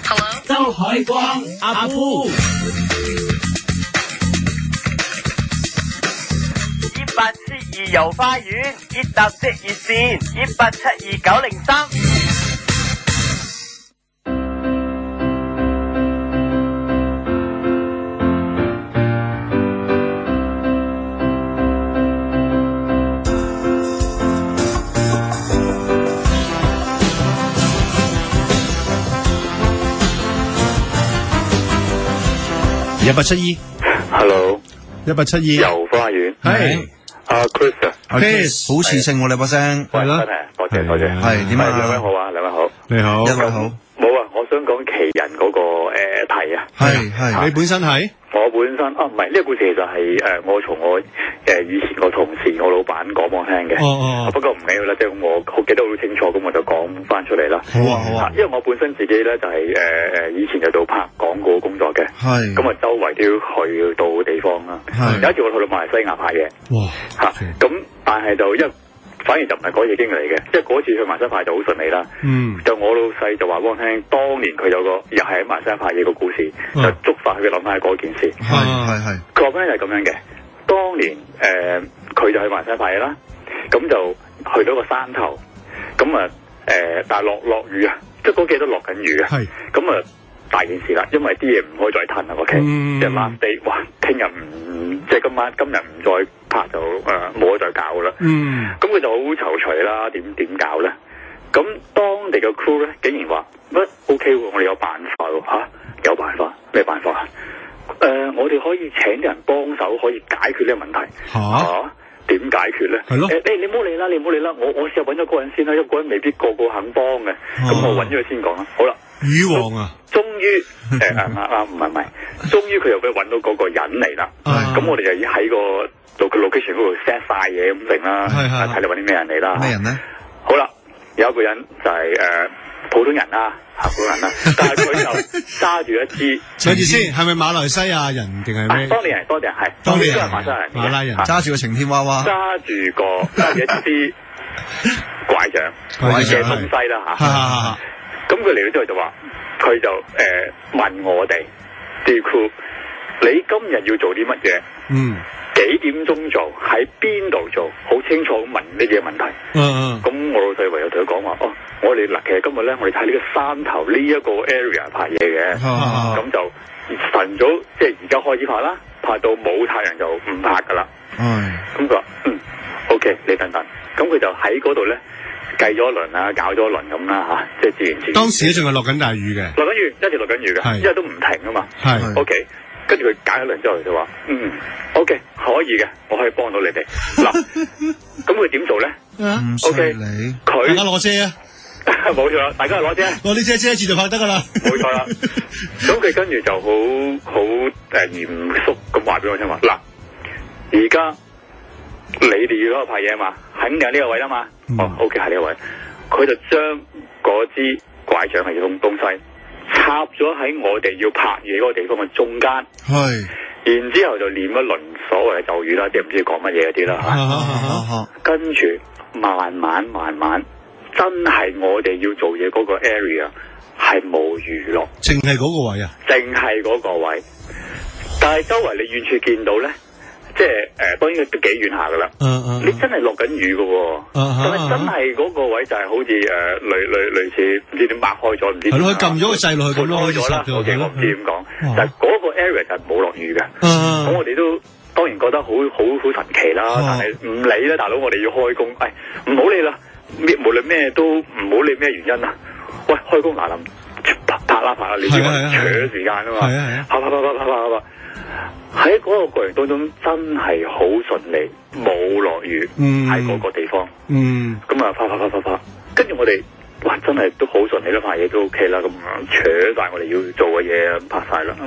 周海光阿夫 1872遊花園，熱搭即熱線1872-903。 Hello， 1872 遊花園係阿 Chris 啊 Chris 好似姓我哋把聲， 係啦，多謝多謝， 係點啊？ 兩位好啊，兩位好， 你好， 一位好， 冇啊，我想講奇人嗰個題啊， 係你本身係我本身唔係呢個故事，其實係我從我以前個同事我老闆講我聽嘅，不過唔緊要啦，即係我好記得好清楚，咁我就講翻出嚟啦。 好啊好啊， 因為我本身自己咧就係以前就做拍廣告工作嘅， 係咁啊周圍都要去到地方啦。有一次我去到馬來西亞拍嘢， 哇咁但係就反而就唔係嗰次經歷嚟嘅，即係嗰次去馬來西亞拍就好順利啦。就我老細就話幫我聽，當年佢有個又係喺馬來西亞拍嘢個故事，就觸發佢嘅諗翻嗰件事。 係。 佢話翻係咁樣嘅，當年佢就去馬來西亞拍嘢啦，咁就去到個山頭，咁啊但係落雨啊，即係嗰幾日都落緊雨啊，咁啊大件事啦，因為啲嘢唔可以再褪啦，OK，即係 last day，哇，聽日唔即係今日唔再拍就冇得再搞啦，咁佢就好躊躇啦，點搞咧？咁當地嘅 crew 咧竟然話乜 OK 喎，我哋有辦法喎嚇，有辦法咩辦法啊？我哋可以請啲人幫手，可以解決呢個問題嚇。點解決咧？係咯。你唔好理啦，我試下揾咗個人先啦，一個人未必個個肯幫嘅，咁我揾咗佢先講啦。好啦， 魚王啊， 終於唔係，終於佢又俾揾到嗰個人嚟啦。咁我哋就要喺個location 嗰度 set 晒嘢咁成啦，睇你揾啲咩人嚟啦。 咩人咧？ 好啦，有一個人就係普通人啦，普通人啦，但係佢就揸住一支。 等住先，係咪馬來西亞人定係咩？ 當地人係當地人， 馬拉人， 揸住個晴天娃娃， 揸住一支拐杖嘅東西啦嚇。咁佢嚟到之後就話，佢就問我哋啲 crew，你今日要做啲乜嘢？幾點鐘做？喺邊度做？好清楚咁問呢啲問題。咁我老細唯有同佢講話，我哋嗱，其實今日咧，我哋睇呢個山頭呢一個 area 拍嘢嘅，咁就晨早即係而家開始拍啦，拍到冇太陽就唔拍噶啦。咁佢話OK， 你等等。咁佢就喺嗰度咧計咗一輪啊，搞咗一輪咁啦嚇，即係自然。 當時咧仲係落緊大雨嘅， 落緊雨，一直落緊雨嘅，因為都唔停啊嘛。OK。跟住佢解一輪之後就話，OK 可以嘅，我可以幫到你哋。嗱，咁佢點做咧？OK，佢大家攞遮啊， 冇錯啦，大家攞遮， 攞啲遮住就拍得噶啦。 冇錯啦。咁佢跟住就好嚴肅咁話俾我聽話，嗱，而家你哋要嗰個拍嘢啊嘛，肯定係呢個位啦嘛。OK 係呢個位，佢就將嗰支拐杖嘅東西插咗喺我哋要拍嘢嗰個地方嘅中間，然之後就念一輪所謂嘅咒語啦，即係唔知講乜嘢嗰啲啦嚇。跟住慢慢，真係我哋要做嘢嗰個 area 係冇娛樂， 淨係嗰個位啊， 淨係嗰個位。但係周圍你遠處見到咧，即係當然都幾遠下噶啦。你真係落緊雨嘅喎，但係真係嗰個位就係好似類似唔知點擘開咗，唔知。係咯，佢撳咗個掣落去咁咯，開咗啦。OK，我唔知點講，但係嗰個 area 就冇落雨嘅。咁我哋都當然覺得好神奇啦，但係唔理啦，大佬，我哋要開工，唔好理啦，無論咩都唔好理咩原因啦。喂，開工嗱臨拍啦，你知我搶時間啊嘛，拍。喺嗰個過程當中真係好順利，冇落雨喺嗰個地方。咁啊拍，跟住我哋哇真係都好順利啦，拍嘢都 OK 啦，咁搶晒我哋要做嘅嘢，咁拍晒啦。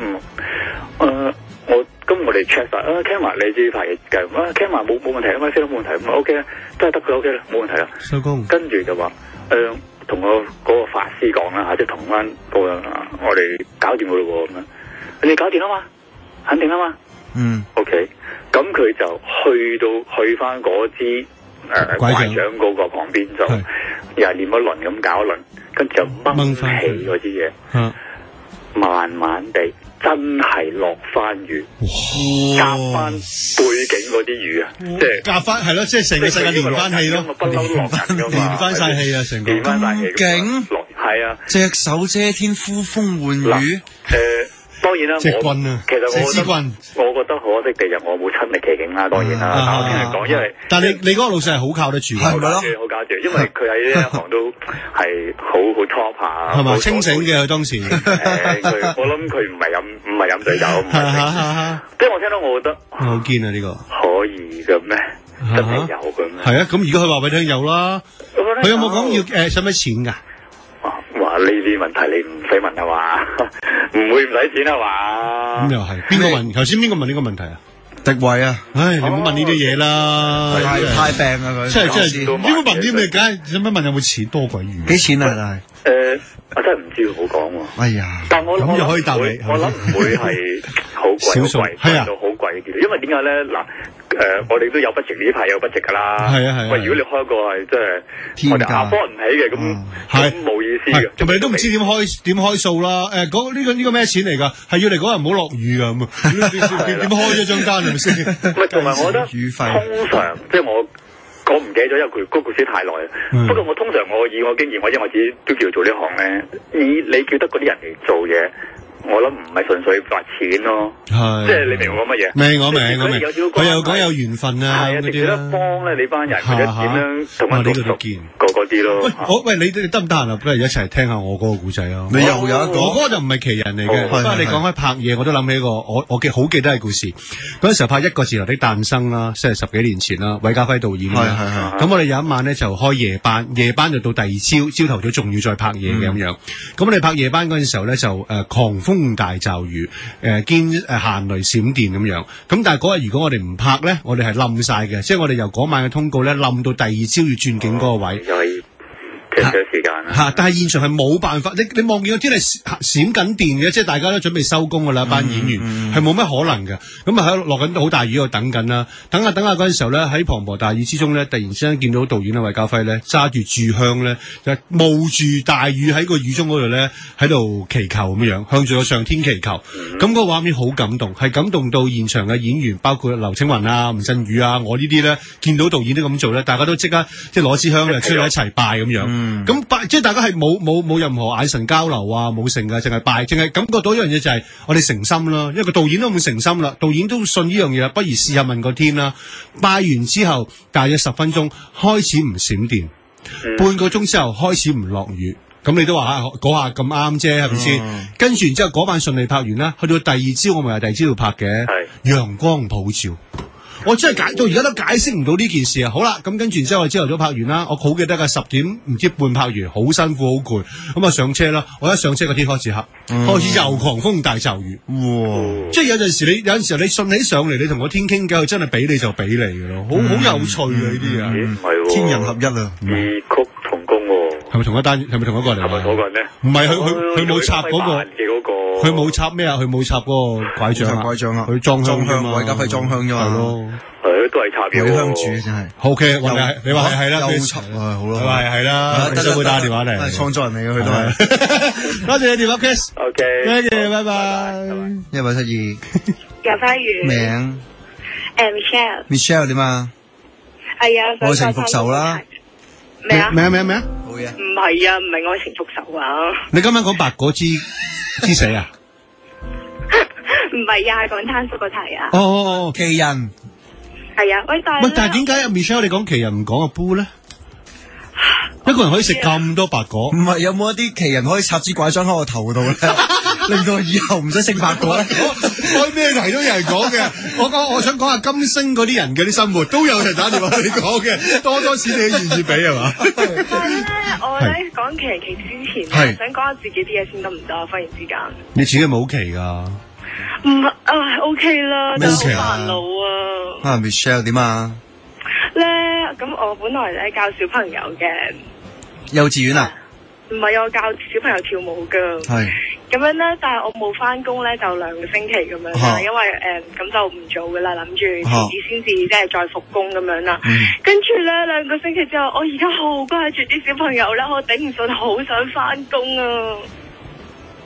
我哋 check 晒camera 你知拍嘢計，camera 冇問題啊嘛，飛都冇問題，咁 OK 啦，真係得佢 OK 啦，冇問題啦。收工。跟住就話同我嗰個法師講啦嚇，即係同翻我哋搞掂佢咯喎咁樣，你搞掂啊嘛？肯定啊嘛，OK， 咁佢就去翻嗰支拐杖嗰個旁邊就又係念一輪咁搞一輪，跟住就掹起嗰支嘢， 慢慢地真係落翻雨，夾翻背景嗰啲雨啊，即係夾翻係咯，即係成個世界連翻氣咯， 不嬲落緊噶嘛， 連翻晒氣啊，成個連翻晒氣， 勁係啊， 隻手遮天，呼風喚雨。 當然啦， 隻軍啊， 其實我覺得可惜地就我冇親歷其境啦，當然啦。但我聽人講，因為但係你嗰個老細係好靠得住， 係咪咯？好靠得住，因為佢喺呢一行都係好 top 下， 係咪清醒嘅佢當時？ 我諗佢唔係飲醉酒，即係我聽到，我覺得好堅啊呢個可以嘅咩？真係有嘅咩？ 係啊，咁而家佢話俾你聽有啦。佢有冇講要使唔使錢㗎？ 哇！呢啲問題你唔使問係嘛？唔會唔使錢係嘛？ 咁又係邊個問？頭先邊個問呢個問題啊？ 迪偉啊！ 唉，你唔好問呢啲嘢啦， 太病啊佢！ 即係點會問啲咩？梗係使乜問有冇錢多鬼餘？ 幾錢啊？ 我真係唔知好講喎。 哎呀！ 但我咁又可以答你， 我諗唔會係好貴，貴到好貴嘅。因為點解咧？嗱，我哋都有budget呢排有budget㗎啦。係啊係啊。喂，如果你開個係即係我哋afford唔起嘅，咁冇意思嘅。同埋你都唔知點開數啦。講呢個咩錢嚟㗎？係要嚟嗰日唔好落雨㗎咁啊？點開咗張單係咪先？喂，同埋我覺得通常即係我唔記得咗，因為佢嗰個事太耐啦。不過我通常以我經驗，因為我自己都叫做呢行咧，你叫得嗰啲人嚟做嘢，我諗唔係純粹發錢咯，即係你明我乜嘢？明我明。佢又講有緣分啊，嗰啲啦。幫咧你班人或者點樣同我呢度都見嗰啲咯。喂，你得唔得閒啊？不如一齊聽下我嗰個故仔啊！你又有一個，我嗰個就唔係奇人嚟嘅。不過你講開拍嘢，我都諗起一個我好記得嘅故事。嗰陣時候拍一個自由的誕生啦，即係10幾年前啦，韋家輝導演。咁我哋有一晚咧就開夜班，夜班就到第二朝頭早仲要再拍嘢嘅咁樣。咁我哋拍夜班嗰陣時候咧就狂風大驟雨，兼行雷閃電咁樣。咁但係嗰日如果我哋唔拍咧，我哋係冧晒嘅，即係我哋由嗰晚嘅通告咧冧到第二朝要轉景嗰個位。時間啦，但係現場係冇辦法，你望見個天係閃緊電嘅，即係大家都準備收工噶啦，班演員係冇乜可能嘅。咁啊喺落緊好大雨，喺度等緊啦，等下嗰陣時候咧，喺磅礴大雨之中咧，突然之間見到導演韋家輝咧揸住炷香咧，就冒住大雨喺個雨中嗰度咧，喺度祈求咁樣，向住個上天祈求。咁個畫面好感動，係感動到現場嘅演員，包括劉青雲啊、吳鎮宇啊，我呢啲咧，見到導演都咁做咧，大家都即刻即係攞支香就出嚟一齊拜咁樣。咁即係大家係冇任何眼神交流啊，冇剩㗎，淨係拜，淨係感覺到一樣嘢就係我哋誠心啦。因為個導演都咁誠心啦，導演都信呢樣嘢啦，不如試下問個天啦。拜完之後，大約10分鐘開始唔閃電，半個鐘之後開始唔落雨。咁你都話嗰下咁啱啫，係咪先？跟住然之後嗰晚順利拍完啦，去到第二朝我咪係第二朝度拍嘅，陽光普照。我真係到而家都解釋唔到呢件事啊！好啦，咁跟住之後我朝頭早拍完啦，我好記得㗎，10點唔知半拍完，好辛苦好攰，咁啊上車啦，我一上車個天開始黑，開始又狂風大驟雨，即係有陣時候你信起上嚟，你同個天傾偈，佢真係俾你就俾你㗎咯，好有趣啊呢啲啊，唔係天人合一啊， 異曲同工喎， 係咪同一個嚟？ 係咪嗰個人咧？ 唔係佢冇插嗰個，佢冇插咩啊？佢冇插嗰個拐杖啊！佢裝香啫嘛， 韋家輝裝香啫嘛， 係咯。 都係插嘅， 香主真係。 OK，你話係啦， 又插啊，好咯。 你話係啦，你會打電話嚟。 創作人嚟嘅佢都係。多謝你電話 Kiss。 OK， 多謝，拜拜。172。 遊花園。 名。 Michelle。 Michelle 點啊？ 係啊。 愛情復仇啦。 咩啊？ 咩啊？ 好嘢。唔係啊，唔係愛情復仇啊。 你今晚講白果之死啊？ 唔係啊，係講攤叔個題啊。 哦，奇人。 係啊，喂， 但係點解 Michelle 你講奇人唔講阿 Boo 咧？一個人可以食咁多白果， 唔係有冇一啲奇人可以插支拐杖喺我頭度咧，令到以後唔使食白果咧？ 開咩題都有人講嘅。我想講下金星嗰啲人嘅啲生活，都有人打電話你講嘅，多少你願意俾係嘛？ 但係咧，我咧講奇之前咧，想講下自己啲嘢先得唔得？忽然之間， 你自己係咪好奇噶？ 唔係，OK 啦，但係好煩惱啊。 Michelle 點啊？ 咧，咁我本來咧教小朋友嘅。 幼稚園啊？ 唔係，我教小朋友跳舞噶。係。咁樣咧，但係我冇翻工咧，就2個星期咁樣啦，因為咁就唔做噶啦，諗住遲啲先至即係再復工咁樣啦。跟住咧2個星期之後，我而家好掛住啲小朋友啦，我頂唔順，好想翻工啊！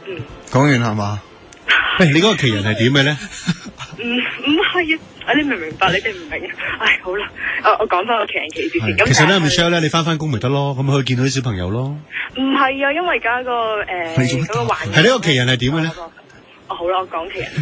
講完係嘛？ 你嗰個奇人係點嘅咧？ 唔係啊，你明唔明白？你哋唔明。唉，好啦，我講翻個奇人奇事先。 其實咧 ，Michelle 咧，你翻工咪得咯，咁可以見到啲小朋友咯。 唔係啊，因為而家個嗰個環境。 係呢個奇人係點嘅咧？ 好啦，我講奇人。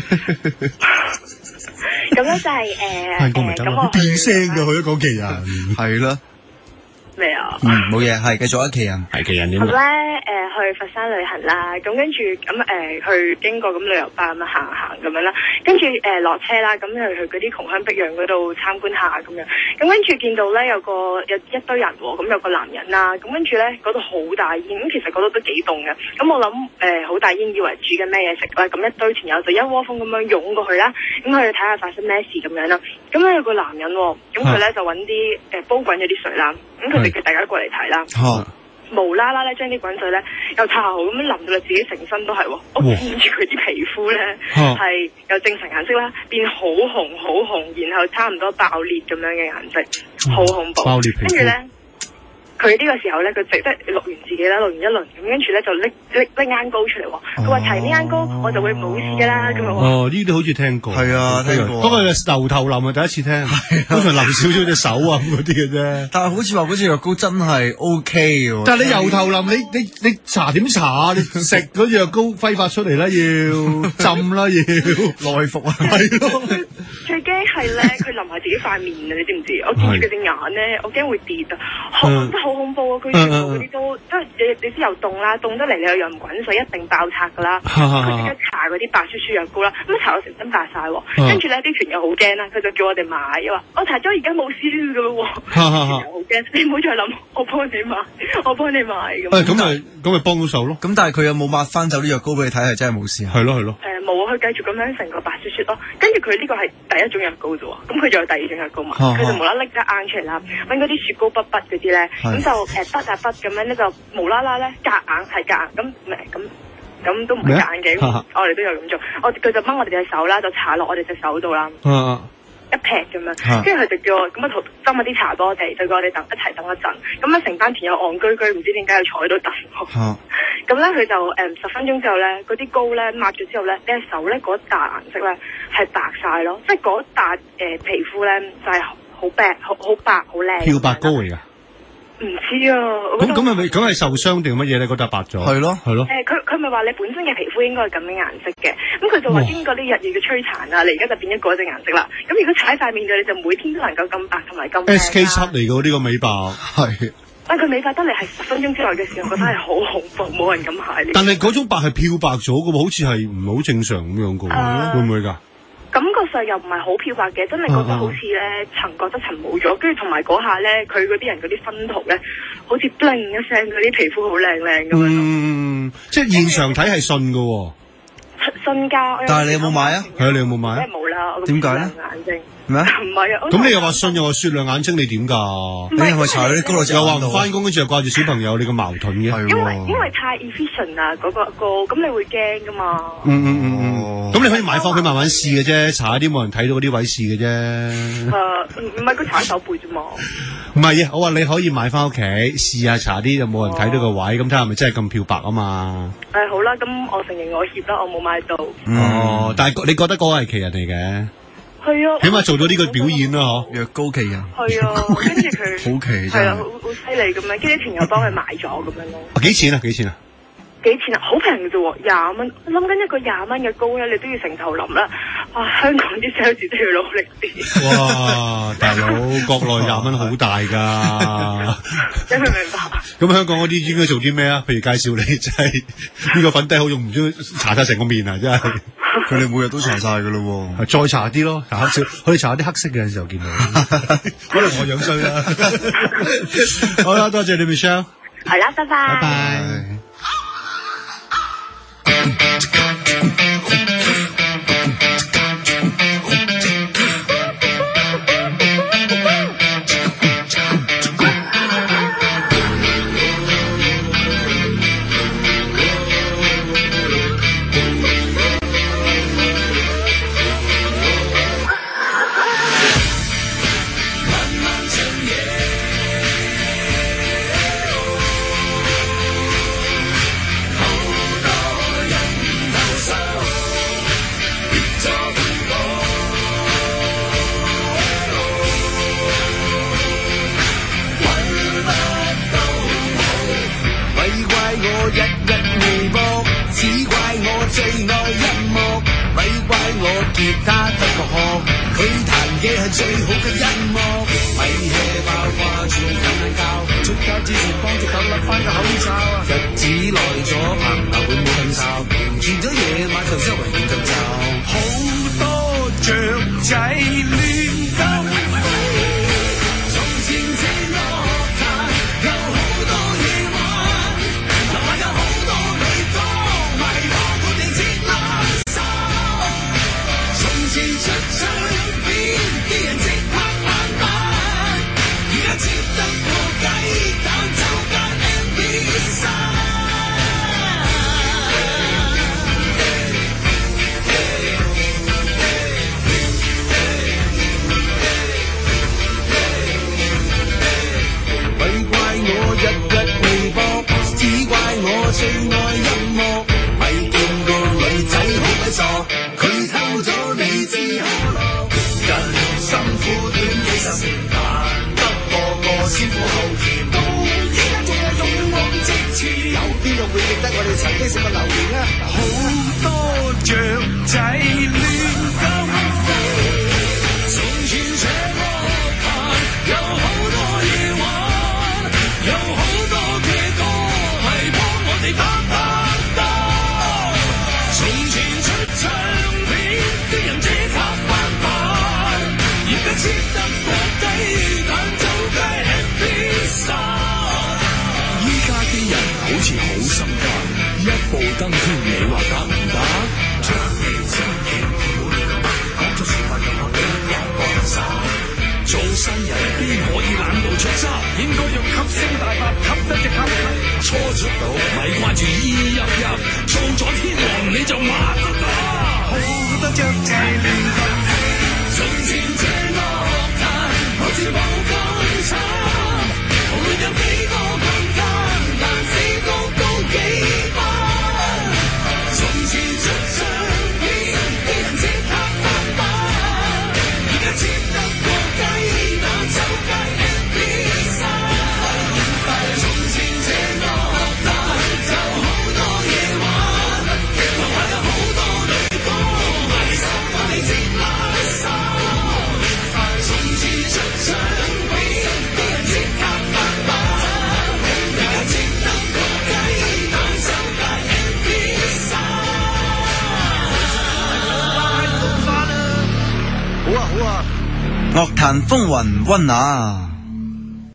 咁咧就係翻工咪得咯，變聲嘅佢都講奇人， 係啦。 咩啊？ 冇嘢，係繼續一奇人， 係奇人點？ 咁咧去佛山旅行啦，咁跟住咁去經過咁旅遊巴咁行咁樣啦，跟住落車啦，咁去嗰啲窮鄉僻壤嗰度參觀下咁樣，咁跟住見到咧有一堆人喎，咁有個男人啦，咁跟住咧嗰度好大煙，咁其實嗰度都幾凍嘅，咁我諗好大煙以為煮緊咩嘢食啦，咁一堆團友就一窩蜂咁樣湧過去啦，咁去睇下發生咩事咁樣啦，咁咧有個男人喎，咁佢咧就揾啲煲滾咗啲水啦，咁佢哋叫大家過嚟睇啦。無啦啦咧，將啲滾水咧又擦好咁淋到你自己成身都係喎，我見住佢啲皮膚咧係由正常顏色啦變好紅好紅，然後差唔多爆裂咁樣嘅顏色，好恐怖。爆裂皮膚。跟住咧，佢呢個時候咧，佢即係錄完自己啦，錄完一輪咁，跟住咧就拎眼膏出嚟喎。佢話搽呢眼膏我就會冇事㗎啦咁樣。 哦，呢啲好似聽過。係啊，聽過。不過由頭淋啊，第一次聽。通常淋少少隻手啊咁嗰啲嘅啫。但係好似話嗰隻藥膏真係 OK 嘅。但係你由頭淋，你搽點搽啊？你食嗰隻藥膏揮發出嚟啦，要浸啦，要內服啊。係咯。 最驚係咧，佢淋埋自己塊面啊！你知唔知？我見住佢隻眼咧，我驚會跌啊！真係好恐怖啊！佢全部嗰啲都即係你知又凍啦，凍得嚟你又用滾水，一定爆拆噶啦。佢即刻搽嗰啲白雪雪藥膏啦，咁搽到成身白晒喎。跟住咧啲團友好驚啦，佢就叫我哋買，話我搽咗而家冇事㗎咯喎。團友好驚，你唔好再諗，我幫你買咁。 咁咪幫到手咯。咁但係佢有冇抹翻走啲藥膏俾你睇？係真係冇事啊？ 係咯。 冇啊，佢繼續咁樣成個白雪雪咯。跟住佢呢個係第一種藥膏啫喎，咁佢仲有第二種藥膏嘛？佢就無啦啦拎得硬出嚟啦，揾嗰啲雪糕筆嗰啲咧，咁就筆啊筆咁樣咧就無啦啦咧夾硬咁都唔係夾硬嘅，我哋都有咁做。佢就掹我哋隻手啦，就搽落我哋隻手度啦。一劈咁樣，跟住佢就叫我咁啊斟下啲茶俾我哋，就叫我哋一齊等一陣。咁啊成班團友戇居居，唔知點解要坐喺度等我。咁咧佢就10分鐘之後咧，嗰啲膏咧抹咗之後咧，你隻手咧嗰笪顏色咧係白晒咯，即係嗰笪皮膚咧就係好白好白好靚。 漂白膏嚟㗎？ 唔知啊。 咁係受傷定乜嘢咧？嗰笪白咗。係咯。 佢咪話你本身嘅皮膚應該係咁嘅顏色嘅，咁佢就話經過呢日夜嘅摧殘啊，你而家就變咗嗰隻顏色啦。咁如果踩塊面嘅，你就每天都能夠咁白同埋咁靚。 SK7 嚟嘅呢個美白係。 但佢美白得嚟係10分鐘之內嘅時候，覺得係好恐怖，冇人敢買。 但係嗰種白係漂白咗嘅喎，好似係唔係好正常咁樣嘅喎，會唔會㗎？ 感覺上又唔係好漂白嘅，真係覺得好似咧層覺得層冇咗，跟住同埋嗰下咧，佢嗰啲人嗰啲分圖咧，好似 bling 一聲，嗰啲皮膚好靚咁樣。 即係現場睇係信嘅喎。 信㗎。 但係你有冇買啊？ 係啊，你有冇買啊？ 梗係冇啦。 點解咧？ 眼睛。 咩？ 唔係啊！ 咁你又話信又話雪亮眼睛，你點㗎？ 你係咪搽嗰啲膏落隻眼度？ 又話唔翻工，跟住又掛住小朋友，你咁矛盾嘅。 因為太 efficient 啊，嗰個咁你會驚㗎嘛。 咁你可以買翻佢慢慢試嘅啫，搽一啲冇人睇到嗰啲位試嘅啫。 唔係佢搽手背啫嘛。 唔係啊，我話你可以買翻屋企試下搽啲，就冇人睇到個位，咁睇下係咪真係咁漂白啊嘛。 好啦，咁我承認我怯啦，我冇買到。 但係你覺得嗰個係奇人嚟嘅？ 係啊， 起碼做到呢個表演啦，嗬。 藥膏奇人。 係啊，跟住佢好奇真係。 係啊，好犀利咁樣，跟住啲團友幫佢買咗咁樣咯。 幾錢啊？ 好平嘅啫喎，20蚊。我諗緊一個20蚊嘅膏咧，你都要成頭淋啦。香港啲 sales 都要努力啲。哇， 大佬，國內20蚊好大㗎。 你明唔明白？ 咁香港嗰啲應該做啲咩啊？譬如介紹你，真係呢個粉底好用，唔知搽晒成個面啊！真係。 佢哋每日都搽晒㗎咯喎。 再搽啲咯，搽少，可以搽啲黑色嘅時候見到。可能我樣衰啦。好啦，多謝你 Michelle。 好啦，拜拜。 拜拜。 日微博，只怪我最愛音樂，咪怪我吉他得個殼，佢彈嘅係最好嘅音樂，咪 hea 爆掛住瞓晏覺，出街之前幫隻狗笠翻個口罩啊！日子耐咗朋友會冇瞓覺，見咗夜晚就周圍亂咁走，好多雀仔亂咁飛，從前這樂壇有好多夜晚，樓下有好多女歌迷幫佢哋接垃圾，從前出唱片啲人即刻扮扮，而家接得個雞蛋就間 MP3。我日日微博，只怪我最愛音樂，咪見個女仔好鬼傻，佢偷咗你支可樂，人生苦短幾十年，難得個先苦後甜，到依家仲係勇往直前，有邊個會記得我哋曾經食過榴蓮啊？好多雀仔亂咁飛，從前這樂壇有好多夜晚，有好多嘅歌係幫我哋打打打，從前出唱片啲人即刻扮扮，而家切得個雞蛋就雞 MP3。依家啲人好似好心急，一步登天你話得唔得？唱片聲片冇你咁講咗說話又話你有幫手，做新人邊可以懶到出汁？應該用吸聲大法吸得隻吸吸，初出道咪掛住意入入，做咗天王你就麻得啦。好多雀仔亂咁飛，從前這樂壇好似冇咁慘，無論有幾多困難，難死都高幾班。從前出唱片啲人即刻扮扮，而家接得個雞蛋就雞 MP3。從前這樂壇有好多夜晚，樓下有好多女歌迷收我哋接垃圾，從前出唱片啲人即刻扮扮，而家接得個雞蛋就雞 MP3。 好啊好啊，樂壇風雲溫拿。